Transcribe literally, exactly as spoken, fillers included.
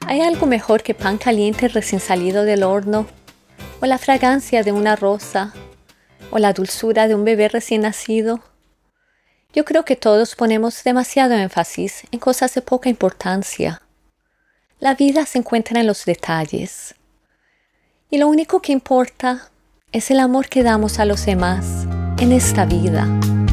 ¿Hay algo mejor que pan caliente recién salido del horno? ¿O la fragancia de una rosa? ¿O la dulzura de un bebé recién nacido? Yo creo que todos ponemos demasiado énfasis en cosas de poca importancia. La vida se encuentra en los detalles. Y lo único que importa es el amor que damos a los demás en esta vida.